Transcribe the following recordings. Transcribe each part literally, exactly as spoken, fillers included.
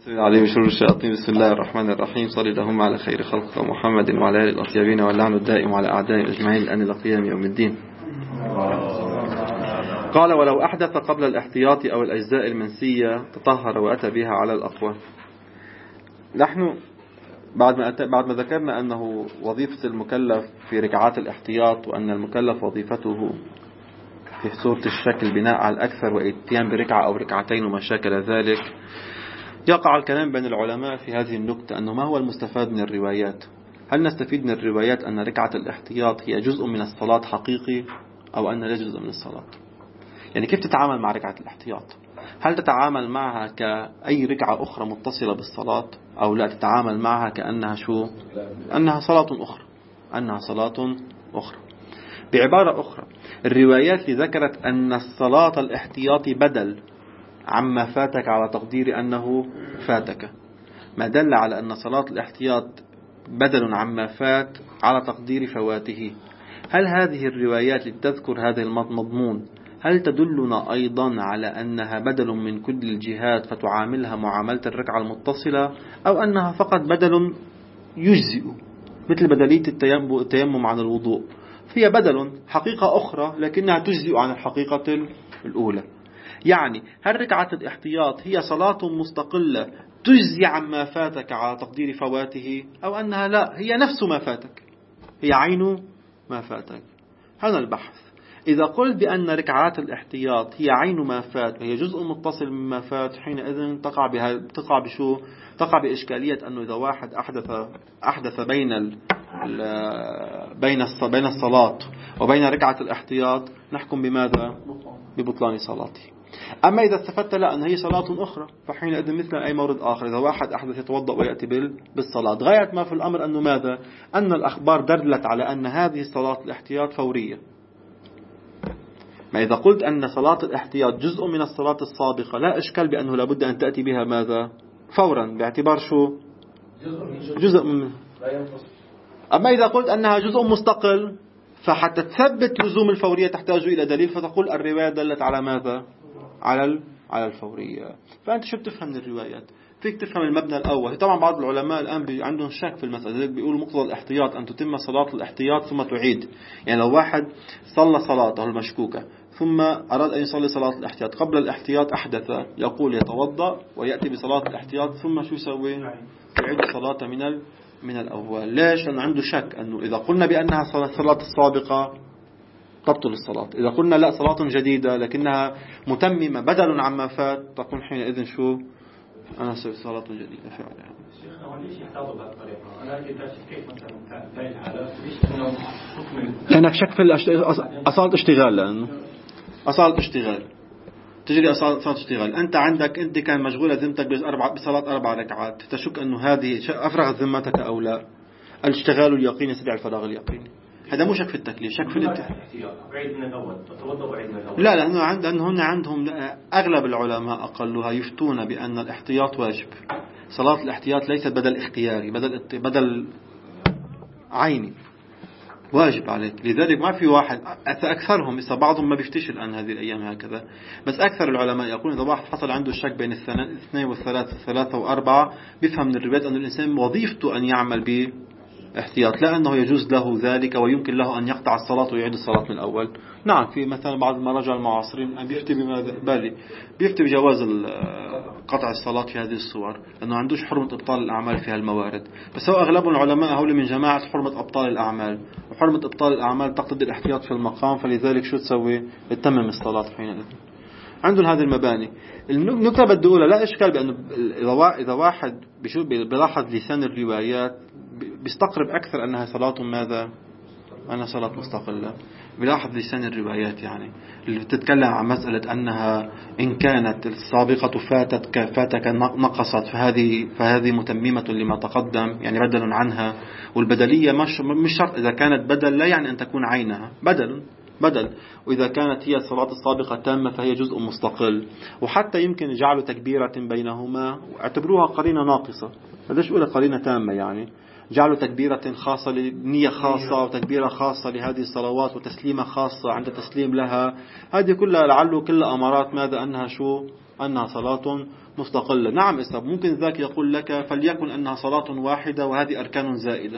عليه من شرور الشياطين. بسم الله الرحمن الرحيم. صلى اللهم على خير خلق محمد وعلى آله الأطيبين واللعن الدائم على أعدائهم أجمعين الآن إلى قيام يوم الدين. قال: ولو أحدث قبل الاحتياط أو الأجزاء المنسية تطهر وأتى بها على الأقوى. نحن بعد ما بعد ما ذكرنا أنه وظيفة المكلف في ركعات الاحتياط، وأن المكلف وظيفته في صورة الشكل بناء على الأكثر واتيان بركعة أو ركعتين وما شاكل ذلك، يقع الكلام بين العلماء في هذه النقطة أنه ما هو المستفاد من الروايات؟ هل نستفيد من الروايات أن ركعة الاحتياط هي جزء من الصلاة حقيقي أو أن لا جزء من الصلاة؟ يعني كيف تتعامل مع ركعة الاحتياط؟ هل تتعامل معها كأي ركعة أخرى متصلة بالصلاة، أو لا تتعامل معها كأنها شو؟ أنها صلاة أخرى أنها صلاة أخرى بعبارة أخرى، الروايات اللي ذكرت أن الصلاة الاحتياطي بدل عما فاتك على تقدير أنه فاتك، ما دل على أن صلاة الاحتياط بدل عما فات على تقدير فواته. هل هذه الروايات التي تذكر هذا المضمون هل تدلنا أيضا على أنها بدل من كل الجهات فتعاملها معاملة الركعة المتصلة، أو أنها فقط بدل يجزئ مثل بدلية التيمم عن الوضوء؟ هي بدل حقيقة أخرى لكنها تجزئ عن الحقيقة الأولى. يعني هل ركعة الاحتياط هي صلاة مستقلة تجزي عما فاتك على تقدير فواته، أو أنها لا، هي نفس ما فاتك، هي عين ما فاتك؟ هذا البحث. إذا قلت بأن ركعات الاحتياط هي عين ما فات وهي جزء متصل مما فات، حينئذ تقع بها تقع بشو تقع بإشكالية أنه إذا واحد أحدث أحدث بين ال بين بين الصلاة وبين ركعة الاحتياط، نحكم بماذا؟ ببطلان صلاته. أما إذا استفدت لا أن هي صلاة أخرى، فحينئذ مثل أي مورد آخر، إذا واحد أحدث يتوضأ ويأتي بالصلاة. غاية ما في الأمر أنه ماذا؟ أن الأخبار دلت على أن هذه الصلاة الاحتياط فورية. ما إذا قلت أن صلاة الاحتياط جزء من الصلاة السابقة، لا إشكال بأنه لابد أن تأتي بها ماذا؟ فورا، باعتبار شو؟ جزء من. أما إذا قلت أنها جزء مستقل، فحتى تثبت لزوم الفورية تحتاج إلى دليل، فتقول الرواية دلت على ماذا؟ على على الفورية. فأنت شو بتفهم من الروايات؟ فيك تفهم المبنى الأول. طبعا بعض العلماء الآن عندهم شك في المسألة، بيقولوا مقتضى الاحتياط أن تتم صلاة الاحتياط ثم تعيد. يعني لو واحد صلى صلاته المشكوكة ثم أراد أن يصلي صلاة الاحتياط، قبل الاحتياط أحدث، يقول يتوضأ ويأتي بصلاة الاحتياط ثم شو يسوي؟ يعيد الصلاة من من الأول. ليش؟ لأنه عنده شك أنه إذا قلنا بأنها صلاة السابقة تبطل الصلاة، إذا قلنا لا، صلاة جديدة لكنها متممة بدل عما فات، تكون حينئذ شو؟ أنا سوي صلاة جديدة فعلا. لأنك شك في أصالة اشتغال، لأنه أصالة اشتغال تجري أصالة اشتغال. أنت عندك أنت كان مشغولة ذمتك بصلاة أربع ركعات، تشك أنه هذه أفرغت ذمتك أو لا. الاشتغال اليقيني يستدعي الفراغ اليقيني. هذا مو شك في التكليف، شك في الاتحاد. لا، لأنه عند أنه عندهم أغلب العلماء أقلها يفتون بأن الاحتياط واجب. صلاة الاحتياط ليست بدل اختياري، بدل بدل عيني، واجب عليك. لذلك ما في واحد، أكثرهم، إذا بعضهم ما بيفتش الآن هذه الأيام هكذا، بس أكثر العلماء يقولون إذا واحد حصل عنده الشك بين الاثنين والثلاثة الثلاثة وأربعة، بيفهم من الروايات أن الإنسان وظيفته أن يعمل به احتياط، لا أنه يجوز له ذلك ويمكن له أن يقطع الصلاة ويعيد الصلاة من الأول. نعم، في مثلا بعض المراجع المعاصرين أن بيفتي بماذا؟ بالي بيفتي بجواز قطع الصلاة في هذه الصور، لأنه عندوش حرمة إبطال الأعمال في هالموارد. بس هو أغلب العلماء هؤلاء من جماعة حرمة أبطال الأعمال، وحرمة إبطال الأعمال تقتضي الاحتياط في المقام، فلذلك شو تسوي؟ تتمم الصلاة حينئذ. عندهم هذه المباني. النقطة بدي أقولها، لا إشكال بأنه إذا واحد بيلاحظ لسان الروايات بيستقرب أكثر أنها صلاة ماذا؟ أنها صلاة مستقلة. بيلاحظ لسان الروايات يعني اللي بتتكلم عن مسألة أنها إن كانت السابقة فاتت فاتك نقصت، فهذه فهذه متممة لما تقدم، يعني بدل عنها. والبدلية مش مش شرط إذا كانت بدل، لا يعني أن تكون عينها بدل، بدل. وإذا كانت هي الصلاة السابقة تامة فهي جزء مستقل. وحتى يمكن جعل تكبيرة بينهما واعتبروها قرينة ناقصة. ليش أقول قرينة تامة؟ يعني جعلوا تكبيرة خاصة لنية خاصة وتكبيرة خاصة لهذه الصلوات وتسليمة خاصة عند تسليم لها. هذه كلها لعله كلها أمارات ماذا؟ أنها شو؟ أنها صلاة مستقلة. نعم إسلام ممكن ذاك يقول لك فليكن أنها صلاة واحدة وهذه أركان زائدة.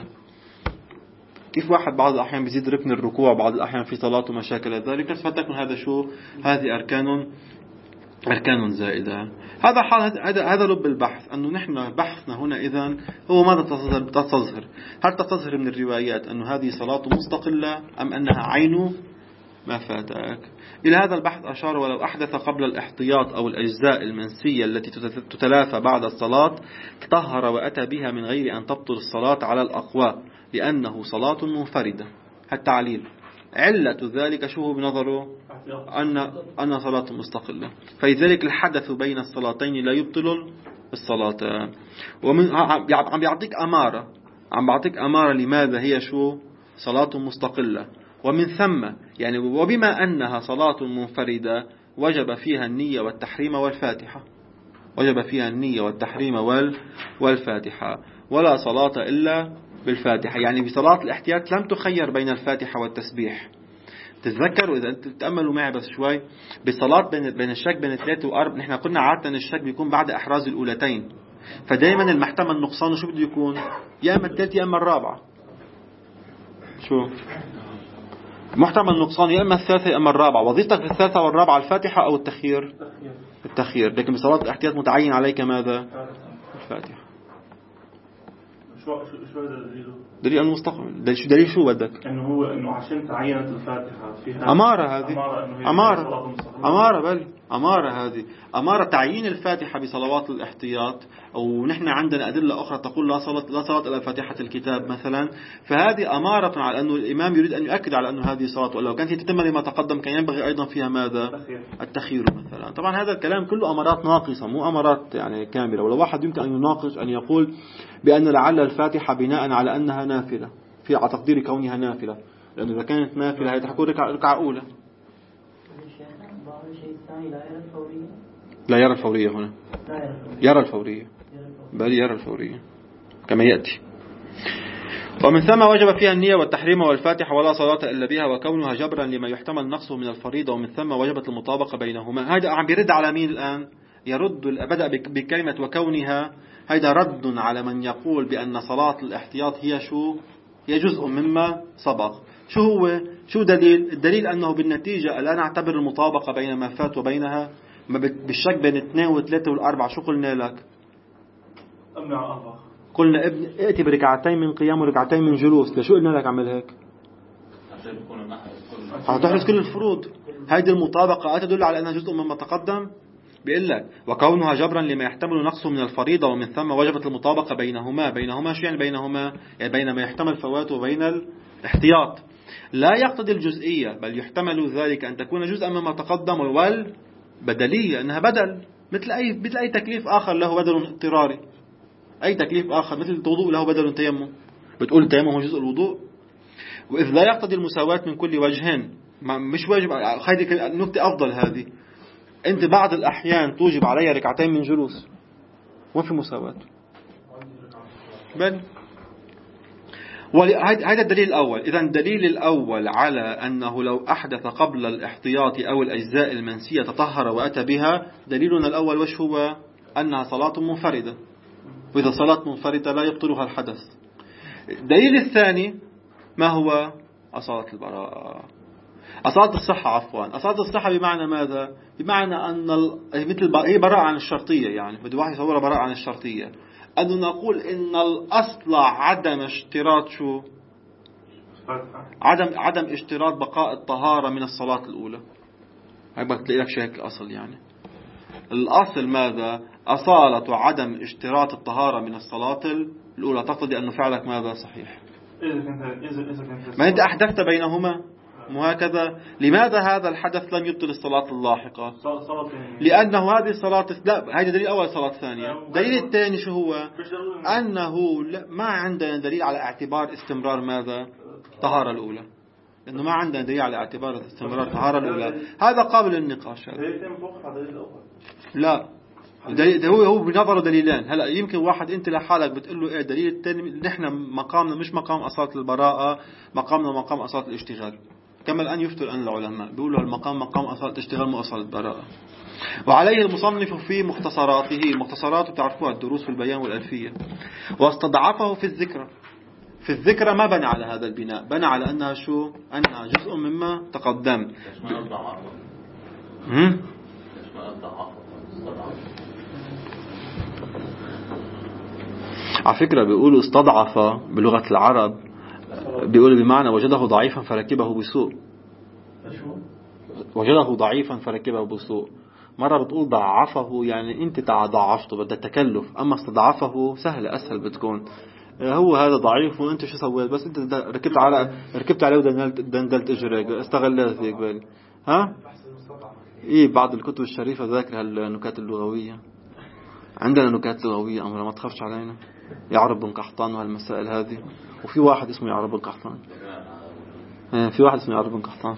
كيف واحد بعض الأحيان بيزيد ركن الركوع بعض الأحيان في صلاته مشاكل ذلك، فتكون هذا شو؟ هذه أركان أركان زائدة. هذا حال هذا هذا لب البحث، أنه نحن بحثنا هنا إذن هو ماذا تظهر؟ هل تظهر من الروايات أنه هذه صلاة مستقلة أم أنها عين ما فاتك؟ إلى هذا البحث أشار: ولو أحدث قبل الاحتياط أو الأجزاء المنسية التي تتلافى بعد الصلاة تطهر وأتى بها من غير أن تبطل الصلاة على الأقوى لأنه صلاة منفردة. التعليل علة ذلك شو بنظره؟ أن أن صلاة مستقلة، فلذلك الحدث بين الصلاتين لا يبطل الصلاة. ومن عم بيعطيك أمارة عم بيعطيك أمارة لماذا هي شو؟ صلاة مستقلة. ومن ثم يعني وبما أنها صلاة منفردة وجب فيها النية والتحريم والفاتحة وجب فيها النية والتحريم والفاتحة ولا صلاة إلا بالفاتحة. يعني بصلاة الاحتياط لم تخير بين الفاتحة والتسبيح. تتذكروا إذا أنتم تتأملوا معي بس شوي بصلاة بين بين الشك بين ثلاثة وأربع، نحن قلنا عادة الشك بيكون بعد إحراز الأولتين، فدائما المحتمل نقصانه شو بده يكون؟ يا إما الثالثة يا إما الرابعة. شو محتمل نقصان؟ يا إما الثالثة يا إما الرابعة. وظيفتك في الثالثة والرابعة الفاتحة أو التخيير؟ التخيير. لكن بصلاة الاحتياط متعين عليك ماذا؟ الفاتحة. شو شو هذا دليله؟ دليل المستقبل. دليل, دليل شو بدك؟ إنه هو إنه عشان تعينت الفاتحة فيها أمارة. هذه أمارة أمارة أمارة بل أمارة هذه أمارة تعيين الفاتحة بصلوات الاحتياط. أو نحن عندنا أدلة أخرى تقول لا صلاة لا صلاة إلا فاتحة الكتاب مثلا. فهذه أمارة على أنه الإمام يريد أن يؤكد على أنه هذه صلاة، ولو كانت تتم لما تقدم كان ينبغي أيضا فيها ماذا؟ التخيير مثلا. طبعا هذا الكلام كله أمارات ناقصة مو أمارات يعني كاملة. ولو واحد يمكن أن يناقش أن يقول بأن لعل الفاتحة بناء على أنها نافلة في على تقدير كونها نافلة، لأنه إذا كانت نافلة هي تحكون ركعة ركعة أولى. لا يرى الفورية هنا، يرى الفورية بل يرى الفورية كما يأتي. ومن ثم وجب فيها النية والتحريم والفاتحة ولا صلاة إلا بها وكونها جبرا لما يحتمل نقصه من الفريضة. ومن ثم وجبت المطابقة بينهما. هذا عم بيرد على مين الآن؟ يرد بدأ بكلمة وكونها. هذا رد على من يقول بأن صلاة الاحتياط هي شو؟ هي جزء مما سبق. شو هو؟ شو دليل؟ الدليل أنه بالنتيجة الآن نعتبر المطابقة بين ما فات وبينها بالشك بين اثنين وثلاثة والأربعة. شو قلنا لك؟ أمنع أربعة. قلنا ابن ائتي بركعتين من قيام وركعتين من جلوس. لشو قلنا لك عمل هيك؟ هتحرز كل الفروض. هذه المطابقة تدل على أنها جزء مما تقدم. بيقول لك وكونها جبرا لما يحتمل نقصه من الفريضة. ومن ثم وجبت المطابقة بينهما. بينهما شو يعني بينهما؟ يعني بين ما يحتمل فواته وبين الاحتياط. لا يقتضي الجزئية بل يحتمل ذلك أن تكون جزءا مما تقدم والبدلية أنها بدل مثل أي مثل أي تكليف آخر له بدل اضطراري. أي تكليف آخر مثل الوضوء له بدل تيمم. بتقول التيمم هو جزء الوضوء. وإذ لا يقتضي المساواة من كل وجهين مش واجب. هذه النقطة أفضل. هذه أنت بعض الأحيان توجب علي ركعتين من جلوس وفي مساواة بل هذا الدليل الأول. إذن الدليل الأول على أنه لو أحدث قبل الاحتياط أو الأجزاء المنسية تطهر وأتى بها. دليلنا الأول وش هو؟ أنها صلاة منفردة، وإذا صلاة منفردة لا يبطلها الحدث. الدليل الثاني ما هو؟ أصالة البراءة، أصالة الصحة عفوا. أصالة الصحة بمعنى ماذا؟ بمعنى أن ال... مثل هي براءة عن الشرطية. يعني بده واحد يصورها براءة عن الشرطية. أنه نقول إن الأصل عدم اشتراط شو؟ عدم عدم اشتراط بقاء الطهارة من الصلاة الأولى. هاي بدك تلاقي لك شيء هيك الأصل. يعني الأصل ماذا؟ أصالة عدم اشتراط الطهارة من الصلاة الأولى. تقتضي أن فعلك ماذا؟ صحيح. إذا كنت إذا إذا كنت ما أنت أحدثت بينهما مو هكذا؟ لماذا هذا الحدث لم يبطل الصلاة اللاحقة؟ لأنه هذه الصلاة لا هذا دليل أول. صلاة ثانية. دليل الثاني شو هو؟ أنه ما عندنا دليل على اعتبار استمرار ماذا؟ طهارة الأولى. إنه ما عندنا دليل على اعتبار استمرار الطهارة الأولى. هذا قابل للنقاش. لا ده هو هو بنظره دليلان. هلا يمكن واحد انت لحالك بتقول له ايه دليل الثاني، نحن مقامنا مش مقام اصاله البراءه، مقامنا مقام اصاله الاشتغال. كما الان يفتوا الان العلماء بيقولوا المقام مقام اصاله الاشتغال مو اصاله البراءه. وعليه المصنف في مختصراته، مختصراته تعرفوها الدروس في البيان والالفيه، واستضعفه في الذكرى. في الذكرى ما بنى على هذا البناء، بنى على انها شو؟ انها جزء مما تقدم. هم؟ على فكرة بيقولوا استضعف بلغة العرب، بيقولوا بمعنى وجده ضعيفا فركبه بسوء. وجده ضعيفا فركبه بسوء. مرة بتقول ضعفه يعني انت ضعفته، بدأ التكلف. اما استضعفه سهل اسهل بتكون. هو هذا ضعيف وانت شو سويت؟ بس انت ركبت على ركبت عليه ودندلت اجريك، استغلت هيك بالي. ها؟ ايه بعض الكتب الشريفة ذاكر هالنكات اللغوية. عندنا نكات لغوية أمرا ما تخافش علينا. يعرب بن قحطان وهالمسائل هذه. وفي واحد اسمه يعرب بن قحطان. في واحد اسمه يعرب بن قحطان.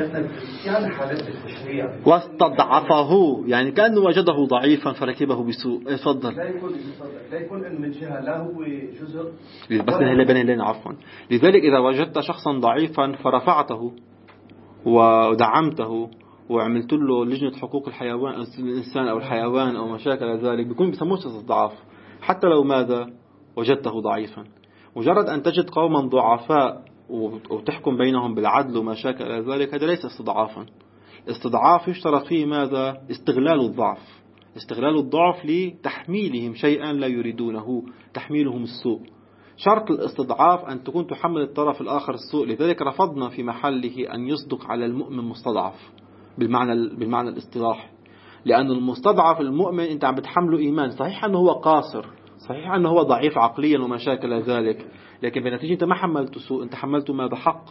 واستضعفه يعني كأنه وجده ضعيفا فركبه بسوء. تفضل. لا يكون لا يكون إن من جهة لا هو جزء. بس هلا بين لين عفوا. لذلك إذا وجدت شخصا ضعيفا فرفعته ودعمته وعملت له لجنة حقوق الحيوان الإنسان أو الحيوان أو مشاكل ذلك، بيكون بيسموه استضعاف. حتى لو ماذا وجدته ضعيفا، مجرد أن تجد قوما ضعفاء وتحكم بينهم بالعدل ومشاكل ذلك، هذا ليس استضعافا. استضعاف يشترط فيه ماذا؟ استغلال الضعف. استغلال الضعف لتحميلهم شيئا لا يريدونه، تحميلهم السوء. شرط الاستضعاف أن تكون تحمل الطرف الآخر السوء. لذلك رفضنا في محله أن يصدق على المؤمن مستضعف بالمعنى بالمعنى الاصطلاحي، لأن المستضعف المؤمن أنت عم بتحمله إيمان. صحيح أنه هو قاصر، صحيح أنه هو ضعيف عقليا ومشاكل ذلك، لكن بنتيجة أنت ما حملته سوء، أنت حملته ما بحق.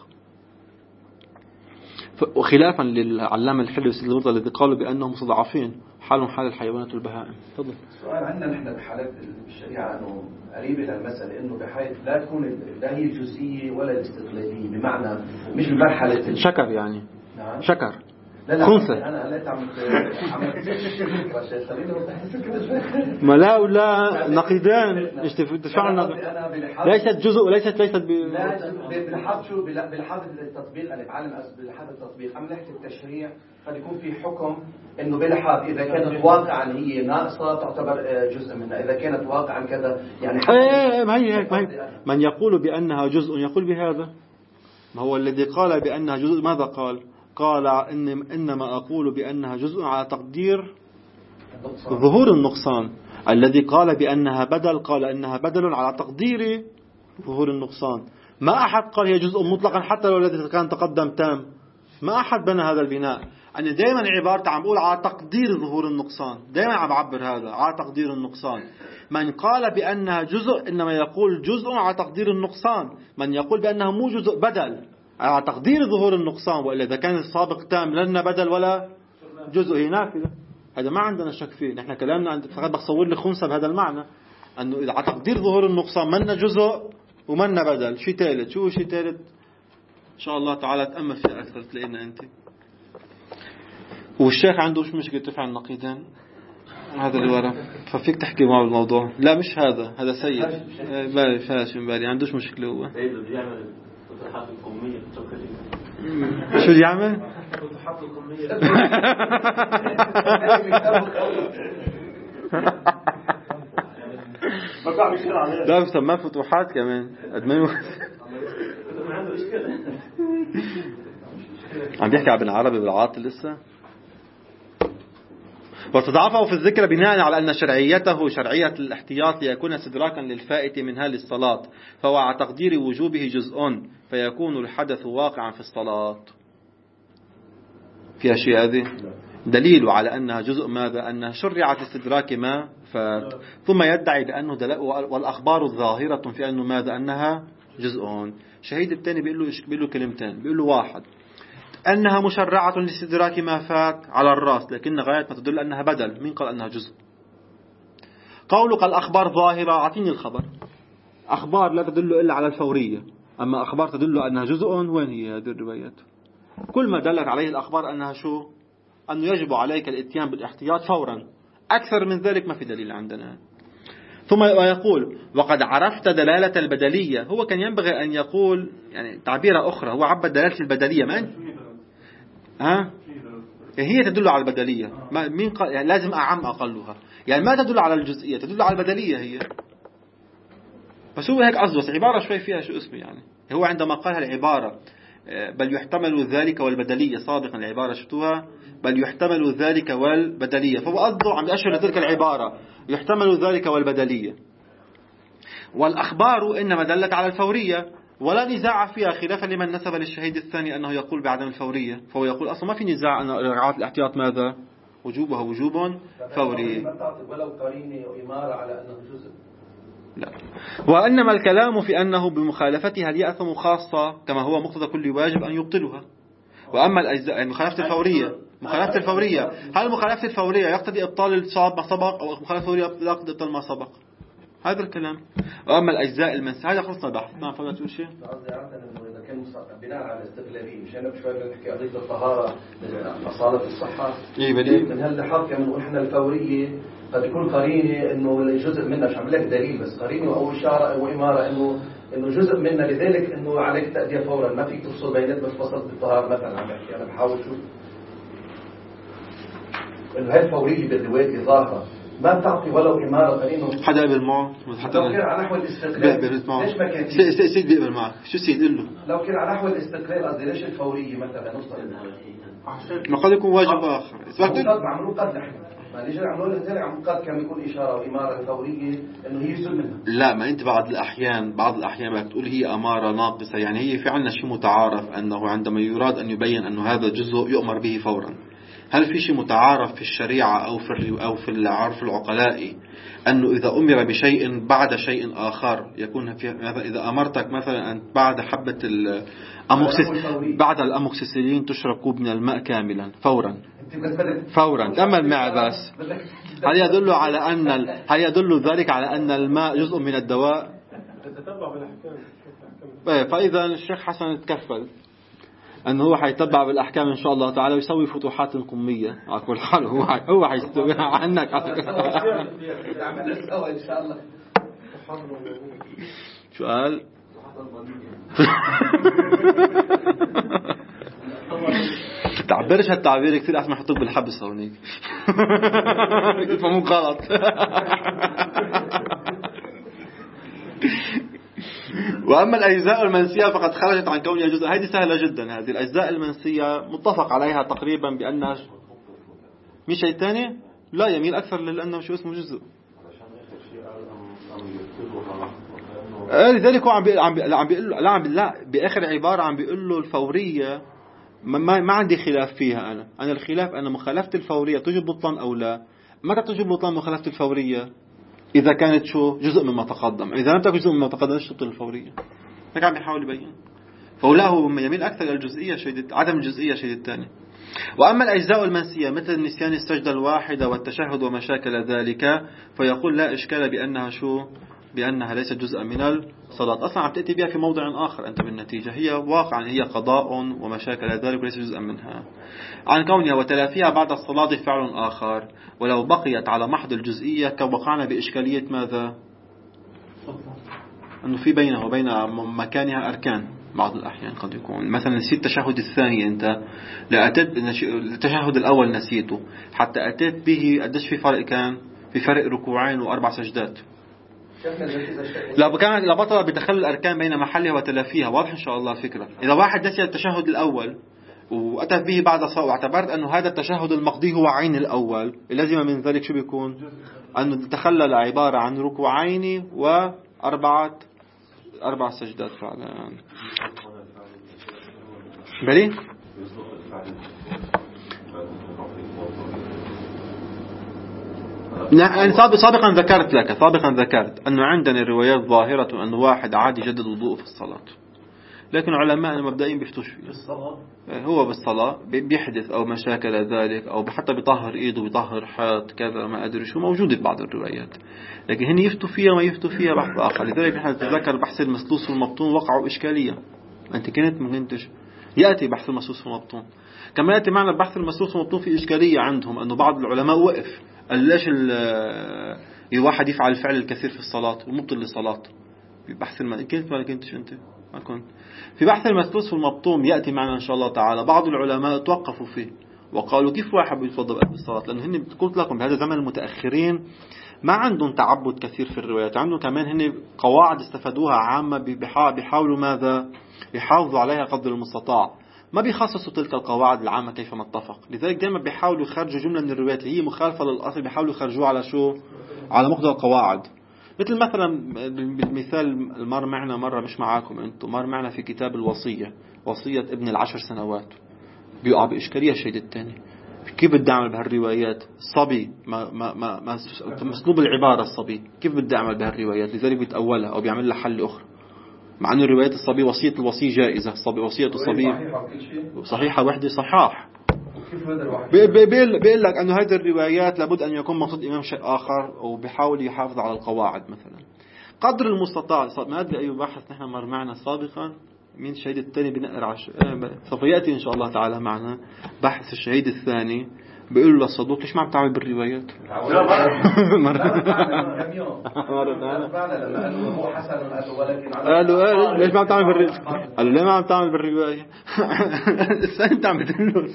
وخلافا للعلامة الحلو سيد المرضى الذي قالوا بأنهم مستضعفين حالهم حال الحيوانات والبهائم. تفضل. سؤال عندنا نحن بحالات الشريعة أنه قريبة للمسألة إنه بحيث لا تكون لا هي الجزئية ولا الاستقلالية، بمعنى مش بمرحلة شكر يعني. نعم. شكر. لا لا خنثى. أنا قلت عم عملت ما لا ولا نقيضان اشتفعنا. ليست جزء وليست ليست ب... لا بلحظ شو بلحظ التطبيق. أنا بعلم بلحظ التطبيق عم نحكي التشريع قد يكون في حكم إنه بلحظ إذا كانت واقعا هي ناقصة تعتبر جزء منها، إذا كانت واقعا كذا يعني. إيه ما هي هيك ما هي. من يقول بأنها جزء يقول بهذا. ما هو الذي قال بأنها جزء ماذا قال؟ قال إن إنما أقول بأنها جزء على تقدير ظهور النقصان. الذي قال بأنها بدل قال إنها بدل على تقدير ظهور النقصان. ما أحد قال هي جزء مطلقا حتى لو الذي كان تقدم تام. ما أحد بنى هذا البناء. أنا دائما عبارتي عم بقول على تقدير ظهور النقصان، دائما عم بعبر هذا على تقدير النقصان. من قال بأنها جزء إنما يقول جزء على تقدير النقصان. من يقول بأنها مو جزء بدل على تقدير ظهور النقصان، وإلا إذا كان السابق تام لنا بدل ولا جزء هي نافذة. هذا ما عندنا شك فيه. نحن كلامنا عند فقط بصور لي خنثى بهذا المعنى، أنه إذا على تقدير ظهور النقصان منا جزء ومنا بدل. شيء ثالث. شو شيء ثالث؟ إن شاء الله تعالى تأمل فيها أكثر تلاقينا أنت. والشيخ عنده مش مشكلة تفعل النقيضين هذا اللي ورا، ففيك تحكي معه الموضوع. لا مش هذا، هذا سيد بالي فاش من بالي عندوش مشكلة هو. فتحات القومية شو يعمل؟ فتحات القومية. ما بعمل شيء عليه. لا بسماه فتوحات كمان. أدمنوا. عم بيحكي عن عربي بالعاطل لسه. وتضعفه في الذكر بناء على أن شرعيته شرعية الاحتياط ليكون استدراكا للفائت منها للصلاة، فهو على تقدير وجوبه جزء فيكون الحدث واقعا في الصلاة. في أشياء هذه دليل على أنها جزء ماذا؟ أنها شرعت استدراك ما فات. ثم يدعي بأنه دل... والأخبار الظاهرة في أنه ماذا؟ أنها جزء. شهيد الثاني بيقول له بيقول له كلمتين. بيقول له واحد أنها مشرعة لاستدراك ما فات على الرأس، لكن غاية ما تدل أنها بدل. مين قال أنها جزء؟ قولك الأخبار ظاهرة. أعطيني الخبر. أخبار لا تدل إلا على الفورية. أما أخبار تدل أنها جزء، وين هي هذه الروايات؟ كل ما دلت عليه الأخبار أنها شو؟ أنه يجب عليك الاتيان بالاحتياط فورا، أكثر من ذلك ما في دليل عندنا. ثم يقول وقد عرفت دلالة البدلية. هو كان ينبغي أن يقول يعني تعبير أخرى، هو عبد دلالة البدلية ما ها؟ هي تدل على البدلية، ما مين ق... يعني لازم أعم أقلها، يعني ما تدل على الجزئية، تدل على البدلية هي. بس هو هيك قصده، عبارة شوي فيها شو اسمه يعني. هو عندما قال العبارة بل يحتمل ذلك والبدلية، سابقا العبارة شفتوها بل يحتمل ذلك والبدلية، فهو قصده عم يأشر لتلك العبارة يحتمل ذلك والبدلية. والأخبار إنما دلت على الفورية ولا نزاع فيها، خلافا لمن نسب للشهيد الثاني أنه يقول بعدم الفورية، فهو يقول أصلا ما في نزاع أن رعاية الاحتياط ماذا وجوبها وجوب فوري. ولو قرينة وإمارة على أنه جزء، لا. وإنما الكلام في أنه بمخالفتها ليأثم خاصة كما هو مقتضى كل واجب أن يبطلها. وأما الأجزاء يعني مخالفة الفورية، مخالفة الفورية هل مخالفة الفورية يقتضي إبطال الصواب ما سبق، أو مخالفة الفورية يقتضي إبطال ما سبق؟ هذا الكلام. وأما الأجزاء المنسية هذا خلصنا البحث. نعم فضل تقول شيء؟ قصدي عادة إنه إذا كان بناء على الاستقلالية، مش أنا بشوي بنحكي قضية الطهارة أصالة الصحة. إيه بدي من هالحركة بنقول إحنا الفورية قد يكون قرينة إنه جزء منها، مش عم لك دليل بس قرينة أو إشارة أو إمارة إنه إنه جزء منها، لذلك إنه عليك تأدية فورا، ما فيك تفصل بينات بس فصلت بالطهارة مثلا. عم بحكي أنا بحاول شوف إنه هاي الفورية بالرواية ظاهرة ما بتعطي ولو إمارة قرينة. حدا قبل معه حتى لو كان على نحو الاستقلال ليش ما كان سيد سيد بيقبل معك شو سيد قل له لو كان على نحو الاستقلال قصدي ليش الفورية مثلا نوصل ما قد يكون واجب آخر قد عملوا قد نحن ما نيجي عملوا لذلك عم قد كان يكون إشارة وإمارة فورية إنه هي جزء منها. لا ما أنت بعض الأحيان بعض الأحيان بدك تقول هي أمارة ناقصة، يعني هي في عنا شيء متعارف أنه عندما يراد أن يبين أنه هذا جزء يؤمر به فورا. هل في شيء متعارف في الشريعة أو في أو في العرف العقلائي أنه إذا أمر بشيء بعد شيء آخر يكون في مثلا إذا أمرتك مثلا أن بعد حبة الأموكسيس بعد الأموكسيسيلين تشرب كوب من الماء كاملا فورا فورا تأمل معي بس، هل يدل على أن هل يدل ذلك على أن الماء جزء من الدواء؟ فإذا الشيخ حسن تكفل أنه هو حيتبع بالأحكام إن شاء الله تعالى ويسوي فتوحات قمية على كل حال. هو هو حيستويها عنك إن شاء الله. شو قال؟ تعبرش هالتعبير كثير أسمع حطوك بالحبس هونيك يفهموك غلط. وأما الأجزاء المنسية فقد خرجت عن كونها جزء. هذه سهلة جدا، هذه الأجزاء المنسية متفق عليها تقريبا بأنها مش شيء تاني لا يميل أكثر لأنه شو اسمه جزء. لذلك هو عم بي... عم بي... لا عم بيقول له لا عم بي... لا بآخر عبارة عم بيقول له الفورية ما... ما عندي خلاف فيها. أنا أنا الخلاف أن مخالفة الفورية تجب بطلان أو لا. متى تجب بطلان مخالفة الفورية؟ إذا كانت شو جزء مما تقدم، إذا لم تكن جزء مما تقدم ليش تبطل الفورية؟ هيك عم يحاول يبين. فولا هو يميل أكثر إلى الجزئية شيء عدم الجزئية شيء الثاني. وأما الأجزاء المنسية مثل نسيان السجدة الواحدة والتشهد وما شاكل ذلك فيقول لا إشكال بأنها شو بأنها ليست جزءا من الصلاة. أصلا عم تأتي بها في موضع آخر أنت بالنتيجة هي واقعا هي قضاء وما شاكل ذلك وليس جزءا منها. عن كونها وتلافيها بعد الصلاة فعل آخر ولو بقيت على محض الجزئية كوقعنا بإشكالية ماذا؟ أنه في بينه وبين مكانها أركان. بعض الأحيان قد يكون مثلا نسيت التشهد الثاني، أنت لأتيت التشهد الأول نسيته حتى أتيت به قديش في فرق كان في فرق ركوعين وأربع سجدات. لا كان لبطل بدخل الأركان بين محلها وتلافيها. واضح إن شاء الله الفكرة. إذا واحد نسي التشهد الأول وأتى به بعد صلاة واعتبرت أنه هذا التشهد المقضي هو عين الأول، لازم من ذلك شو بيكون؟ أنه تخلل عبارة عن ركوعين وأربعة أربع سجدات فعلا. بلي؟ أنا سابقا ذكرت لك سابقا ذكرت أنه عندنا الروايات ظاهرة أن واحد عادي يجدد وضوء في الصلاة. لكن علماء المبدئيين بيفتوش فيه. بالصلاة هو بالصلاة بيحدث أو ما شاكل ذلك، أو حتى بيطهر إيده بيطهر حيط كذا ما أدري شو، موجودة ببعض الروايات، لكن هن يفتوا فيها ما يفتوا فيها بحث آخر. لذلك نحن نتذكر بحث المسلوس والمبطون وقعوا إشكالية. أنت كنت ما كنتش يأتي بحث المسلوس والمبطون، كما يأتي معنا بحث المسلوس والمبطون في إشكالية عندهم، أنه بعض العلماء وقف قال ليش الواحد يفعل الفعل الكثير في الصلاة ومبطل للصلاة. في بحث الم... كنت ولا كنتش أنت؟ ما كنت. في بحث المسلوس والمبطون يأتي معنا إن شاء الله تعالى، بعض العلماء توقفوا فيه وقالوا كيف واحد بيتفضل بالصلاة، لأنه هن قلت لكم بهذا الزمن المتأخرين ما عندهم تعبد كثير في الروايات، عندهم كمان هن قواعد استفادوها عامة بيحاولوا ماذا يحافظوا عليها قدر المستطاع، ما بيخصصوا تلك القواعد العامة كيفما اتفق. لذلك دائما بيحاولوا يخرجوا جملة من الروايات اللي هي مخالفة للأصل، بيحاولوا يخرجوها على شو، على مقتضى القواعد. مثل مثلا بالمثال المر معنا مرة مش معاكم انتم، مر معنا في كتاب الوصية، وصية ابن العشر سنوات، بيقع بإشكالية الشيء الثاني، كيف بدي أعمل بهالروايات الصبي ما ما ما, ما مسلوب العبارة الصبي كيف بدي أعمل بهالروايات، لذلك بيتأولها أو بيعمل لها حل أخرى، مع أن الروايات الصبي وصية الوصي جائزة، الصبي وصية الصبي صحيحة وحدة صحاح. بيقول لك أنه هذه الروايات لابد أن يكون مقصود إمام شيء آخر، وبيحاول يحافظ على القواعد مثلا قدر المستطاع. ما أدري أي بحث نحن مر معنا سابقا من الشهيد الثاني بنقرأ عش... سوف يأتي إن شاء الله تعالى معنا بحث الشهيد الثاني، بيقول له الصدوق ليش ما عم تعمل بالروايات؟ قالوا قالوا ليش ما عم تعمل بالرواية؟ قالوا ليه ما عم تعمل بالرواية؟ الثاني انت عم بتقول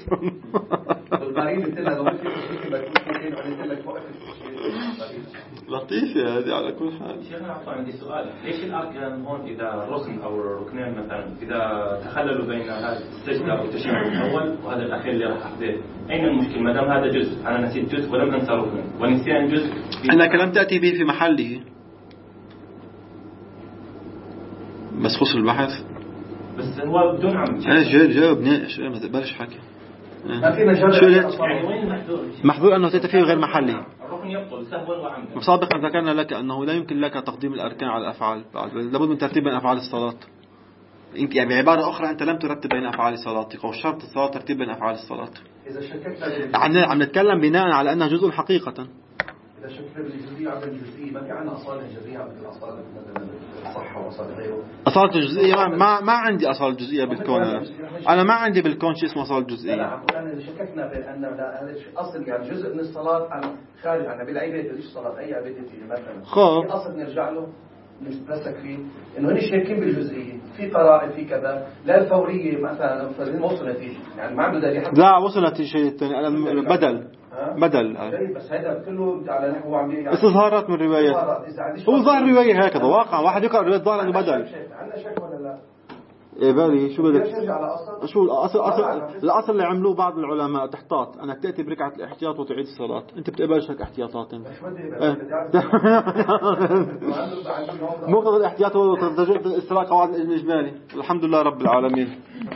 لطيفة هذه على كل حال. شيخنا عفوا عندي سؤال، ليش الأركان هون إذا ركن أو ركنين مثلا إذا تخللوا بين هذا السجدة أو التشهد الأول وهذا الأخير اللي راح أحدث، أين المشكلة ما دام هذا جزء أنا نسيت جزء ولم أنسى ركن ونسيان جزء أنك لم تأتي به في محله، بس خص البحث بس هو بدون عمد. إيش جاوب جاوبني إيش ما تقبلش حكي. ما في مجال يعني وين المحذور؟ محذور أنه تأتي فيه غير محله. الركن يبطل سهوا وعمدا. سابقا ذكرنا لك أنه لا يمكن لك تقديم الأركان على الأفعال، لابد من ترتيب بين أفعال الصلاة. يعني بعبارة أخرى أنت لم ترتب بين أفعال صلاتك، وشرط الصلاة ترتيب بين أفعال الصلاة. إذا شككنا عم نتكلم بناء على أنها جزء حقيقة. إذا شككنا بالجزئية على الجزئية ما في عندنا أصالة جزئية مثل أصالة مثلا الصحة وأصالة غيره. أصالة الجزئية ما ما, ما عندي أصالة جزئية بالكون، أنا ما عندي بالكون شيء اسمه أصالة جزئية. لا أقول أنا إذا شككنا بأن هذا أصل يعني جزء من الصلاة عن خارج عنا بالعبادة، ليش صلاة أي عبادة مثلا خب في أصل نرجع له نتمسك فيه، إنه هني شاكين بالجزئية، في قراءة في كذا، لا الفورية مثلا فلين وصل نتيجة يعني ما عنده دليل. لا وصلت الشيء الثاني أنا بدل بدل بس هذا كله على نحو عم يعني استظهارات من روايات. هو ظاهر رواية هكذا واقع، واحد يقرأ رواية ظاهر إنه بدل. عندنا شك ولا لا؟ إيه بالي شو بدك؟ أصل؟ شو الأصل؟ أصل الأصل اللي عملوه بعض العلماء تحتاط أنك تأتي بركعة الاحتياط وتعيد الصلاة، أنت بتقبلش هيك احتياطات أنت؟ مقتضى الاحتياط هو ترجع في الاستراء قواعد الإجمالي. الحمد لله رب العالمين.